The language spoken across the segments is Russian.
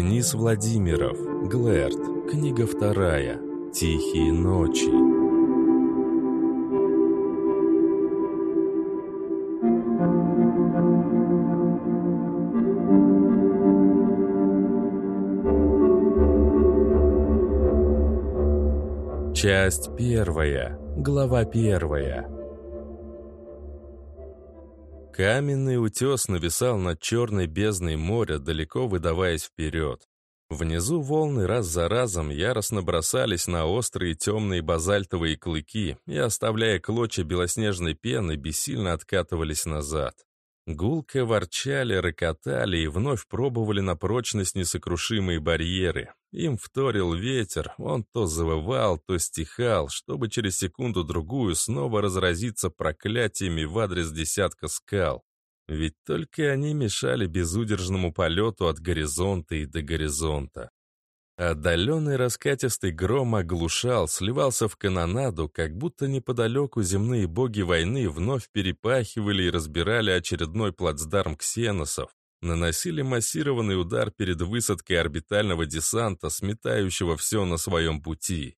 Денис Владимиров. Глэрт. Книга 2. Тихие ночи. Часть 1. Глава 1. Каменный утес нависал над черной бездной моря, далеко выдаваясь вперед. Внизу волны раз за разом яростно бросались на острые темные базальтовые клыки и, оставляя клочья белоснежной пены, бессильно откатывались назад. Гулко ворчали, рокотали и вновь пробовали на прочность несокрушимые барьеры. Им вторил ветер, он то завывал, то стихал, чтобы через секунду-другую снова разразиться проклятиями в адрес десятка скал. Ведь только они мешали безудержному полету от горизонта и до горизонта. Отдаленный раскатистый гром оглушал, сливался в канонаду, как будто неподалеку земные боги войны вновь перепахивали и разбирали очередной плацдарм ксеносов, наносили массированный удар перед высадкой орбитального десанта, сметающего все на своем пути.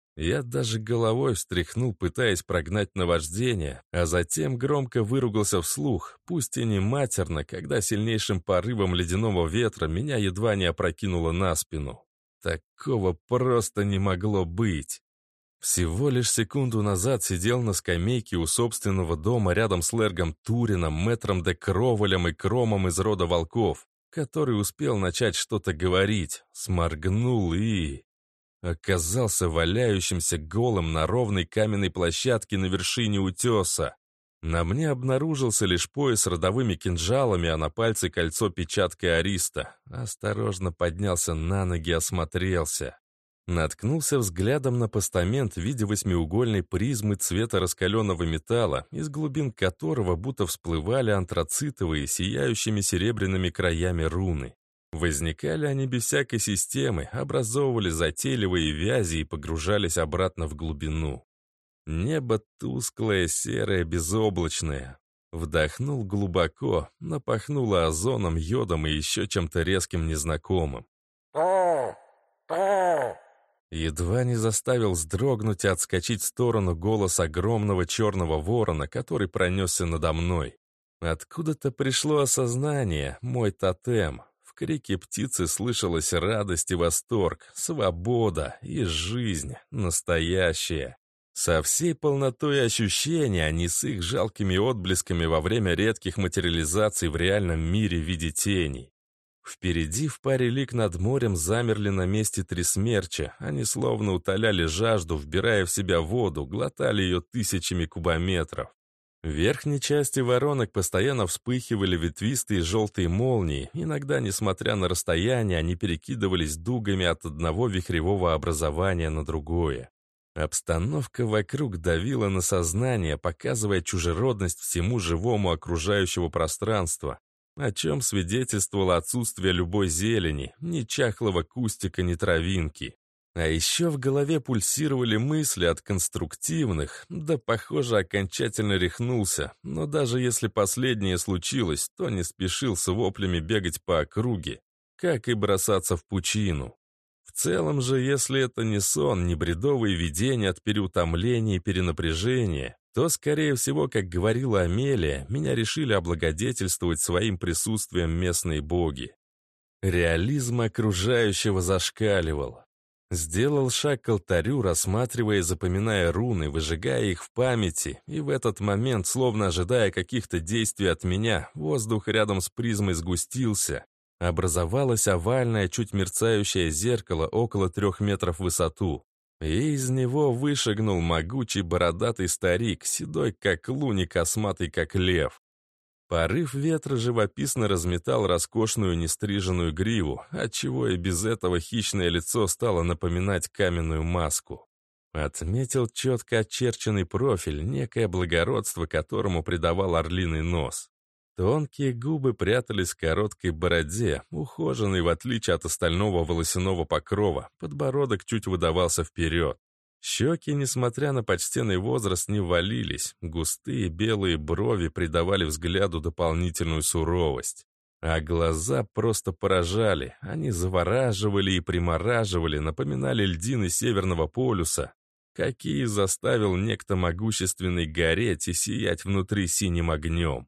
Я даже головой встряхнул, пытаясь прогнать наваждение, а затем громко выругался вслух, пусть и не матерно, когда сильнейшим порывом ледяного ветра меня едва не опрокинуло на спину. Такого просто не могло быть. Всего лишь секунду назад сидел на скамейке у собственного дома рядом с Лэргом Турином, мэтром де Кроволем и Кромом из рода волков, который успел начать что-то говорить, сморгнул и... оказался валяющимся голым на ровной каменной площадке на вершине утеса. На мне обнаружился лишь пояс с родовыми кинжалами, а на пальце кольцо печаткой Ариста. Осторожно поднялся на ноги, осмотрелся. Наткнулся взглядом на постамент в виде восьмиугольной призмы цвета раскаленного металла, из глубин которого будто всплывали антрацитовые, сияющими серебряными краями руны. Возникали они без всякой системы, образовывали затейливые вязи и погружались обратно в глубину. Небо тусклое, серое, безоблачное. Вдохнул глубоко, напахнуло озоном, йодом и еще чем-то резким незнакомым. Едва не заставил вздрогнуть и отскочить в сторону голос огромного черного ворона, который пронесся надо мной. Откуда-то пришло осознание, мой тотем. В крике птицы слышалась радость и восторг, свобода и жизнь, настоящая. Со всей полнотой ощущений, а не с их жалкими отблесками во время редких материализаций в реальном мире в виде теней. Впереди в паре лиг над морем замерли на месте три смерча, они словно утоляли жажду, вбирая в себя воду, глотали ее тысячами кубометров. В верхней части воронок постоянно вспыхивали ветвистые желтые молнии, иногда, несмотря на расстояние, они перекидывались дугами от одного вихревого образования на другое. Обстановка вокруг давила на сознание, показывая чужеродность всему живому окружающего пространства, о чем свидетельствовало отсутствие любой зелени, ни чахлого кустика, ни травинки. А еще в голове пульсировали мысли от конструктивных, да, похоже, окончательно рехнулся, но даже если последнее случилось, то не спешил с воплями бегать по округе, как и бросаться в пучину. В целом же, если это не сон, не бредовые видения от переутомления и перенапряжения, то, скорее всего, как говорила Амелия, меня решили облагодетельствовать своим присутствием местные боги. Реализм окружающего зашкаливал. Сделал шаг к алтарю, рассматривая и запоминая руны, выжигая их в памяти, и в этот момент, словно ожидая каких-то действий от меня, воздух рядом с призмой сгустился. Образовалось овальное, чуть мерцающее зеркало около 3 метров в высоту. И из него вышагнул могучий бородатый старик, седой как лунь и косматый как лев. Порыв ветра живописно разметал роскошную нестриженную гриву, отчего и без этого хищное лицо стало напоминать каменную маску. Отметил четко очерченный профиль, некое благородство, которому придавал орлиный нос. Тонкие губы прятались в короткой бороде, ухоженной в отличие от остального волосяного покрова, подбородок чуть выдавался вперед. Щеки, несмотря на почтенный возраст, не валились, густые белые брови придавали взгляду дополнительную суровость. А глаза просто поражали, они завораживали и примораживали, напоминали льдины Северного полюса, какие заставил некто могущественный гореть и сиять внутри синим огнем.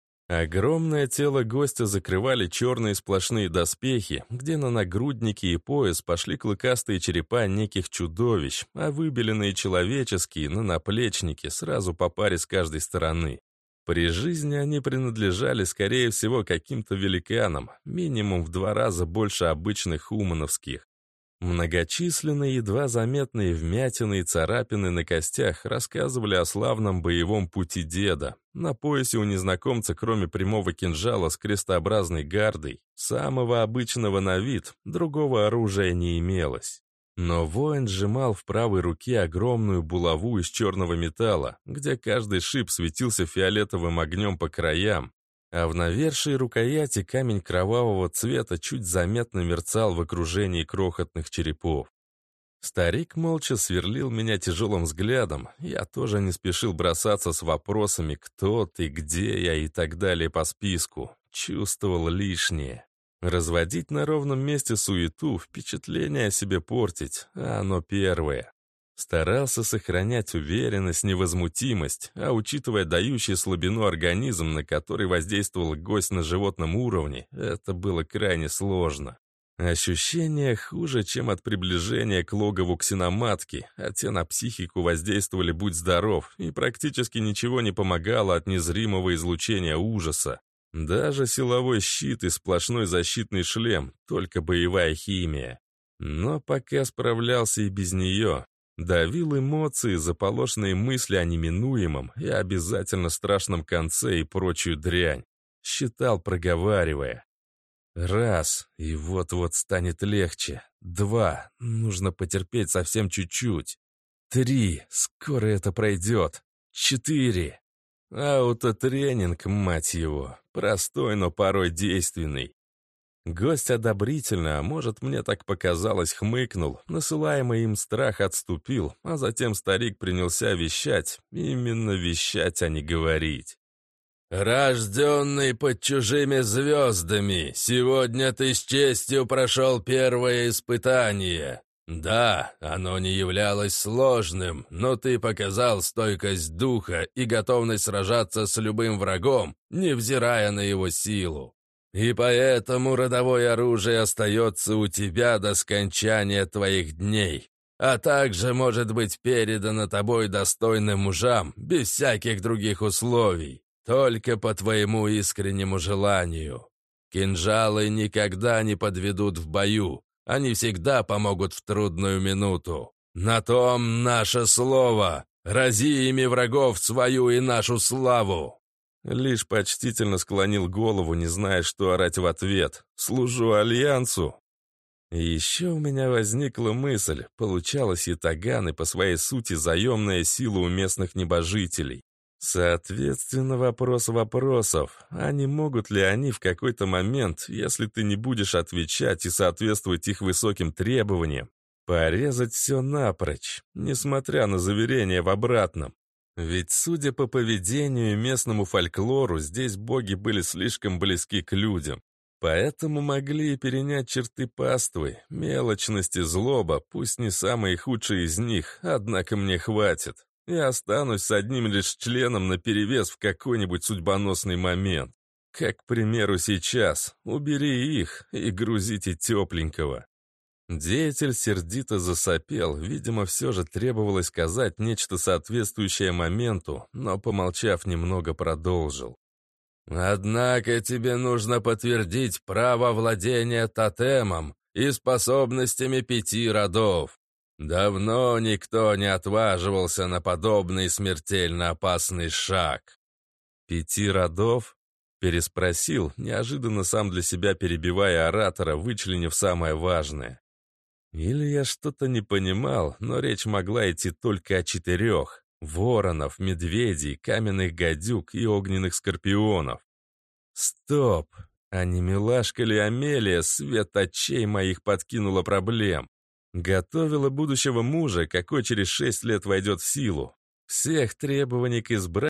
Огромное тело гостя закрывали черные сплошные доспехи, где на нагруднике и пояс пошли клыкастые черепа неких чудовищ, а выбеленные человеческие на наплечники сразу по паре с каждой стороны. При жизни они принадлежали, скорее всего, каким-то великанам, минимум в 2 раза больше обычных хумановских. Многочисленные, едва заметные вмятины и царапины на костях рассказывали о славном боевом пути деда. На поясе у незнакомца, кроме прямого кинжала с крестообразной гардой, самого обычного на вид, другого оружия не имелось. Но воин сжимал в правой руке огромную булаву из черного металла, где каждый шип светился фиолетовым огнем по краям, а в навершии рукояти камень кровавого цвета чуть заметно мерцал в окружении крохотных черепов. Старик молча сверлил меня тяжелым взглядом, я тоже не спешил бросаться с вопросами «кто ты?», «где я?» и так далее по списку. Чувствовал лишнее. Разводить на ровном месте суету, впечатление о себе портить, а оно первое. Старался сохранять уверенность, невозмутимость, а учитывая дающий слабину организм, на который воздействовал гость на животном уровне, это было крайне сложно. Ощущения хуже, чем от приближения к логову ксеноматки, а те на психику воздействовали «будь здоров», и практически ничего не помогало от незримого излучения ужаса. Даже силовой щит и сплошной защитный шлем, только боевая химия. Но пока справлялся и без нее. Давил эмоции, заполошенные мысли о неминуемом и обязательно страшном конце и прочую дрянь. Считал, проговаривая. 1, и вот-вот станет легче. 2, нужно потерпеть совсем чуть-чуть. 3, скоро это пройдет. 4. Аутотренинг, мать его. Простой, но порой действенный. Гость одобрительно, а может, мне так показалось, хмыкнул, насылаемый им страх отступил, а затем старик принялся вещать, именно вещать, а не говорить. «Рожденный под чужими звездами, сегодня ты с честью прошел первое испытание. Да, оно не являлось сложным, но ты показал стойкость духа и готовность сражаться с любым врагом, невзирая на его силу. И поэтому родовое оружие остается у тебя до скончания твоих дней, а также может быть передано тобой достойным мужам без всяких других условий, только по твоему искреннему желанию. Кинжалы никогда не подведут в бою, они всегда помогут в трудную минуту. На том наше слово, рази ими врагов свою и нашу славу». Лишь почтительно склонил голову, не зная, что орать в ответ. «Служу Альянсу». И еще у меня возникла мысль, получалось ятаганы по своей сути заемная сила у местных небожителей. Соответственно, вопрос вопросов, а не могут ли они в какой-то момент, если ты не будешь отвечать и соответствовать их высоким требованиям, порезать все напрочь, несмотря на заверения в обратном? Ведь, судя по поведению и местному фольклору, здесь боги были слишком близки к людям. Поэтому могли и перенять черты паствы, мелочность и злоба, пусть не самые худшие из них, однако мне хватит. Я останусь с одним лишь членом наперевес в какой-нибудь судьбоносный момент. Как, к примеру, сейчас. Убери их и грузите тепленького. Деятель сердито засопел, видимо, все же требовалось сказать нечто соответствующее моменту, но, помолчав, немного продолжил. «Однако тебе нужно подтвердить право владения тотемом и способностями 5 родов. Давно никто не отваживался на подобный смертельно опасный шаг». 5 родов? Переспросил, неожиданно сам для себя перебивая оратора, вычленив самое важное. Или я что-то не понимал, но речь могла идти только о 4: воронов, медведей, каменных гадюк и огненных скорпионов. Стоп! А не милашка ли Амелия свет очей моих подкинула проблем? Готовила будущего мужа, какой через 6 лет войдет в силу. Всех требований к избраннику